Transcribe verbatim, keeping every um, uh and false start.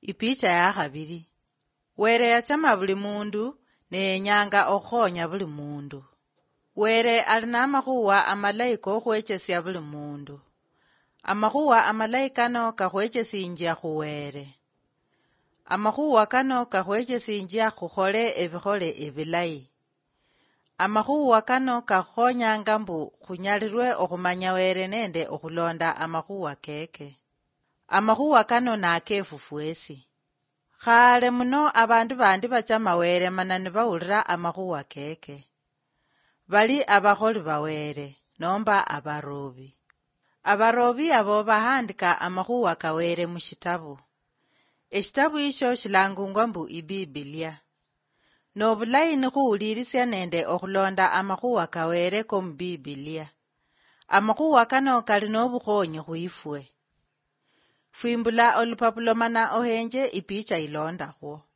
Ipicha ya khabili. Were yachama buli mundu ne nyanga okhonya buli mundu. Were alina amakhuwa amalayi kokhwechesya buli mundu. Amakhuwa amalayi kano kakhwechesinjia khuwere. Amakhuwa kano kakhwechesinjia khukhole ebikhole ebilayi. Amakhuwa kano kakhonyanga mbu khunyalirwe okhumanya were nende okhulonda amakhuwa keke. Amakhuwa kano nakefu fwesi. Khale muno abandu bandi bachama were mana nibawulira amakhuwa keke. Bali abakholi bawere nomba abarobi. Abarobi abo bahandika amakhuwa kawere mushitabu. Eshitabu isho shilangungwa mbu ibibilia. Nobulayi nikhuwulilisya nende okhulonda amakhuwa kawere komubibilia. Amakhuwa kano kali nobukhonyi khwifwe. Fwimbula olupapulo mana ohenje ipicha ilonda khwo.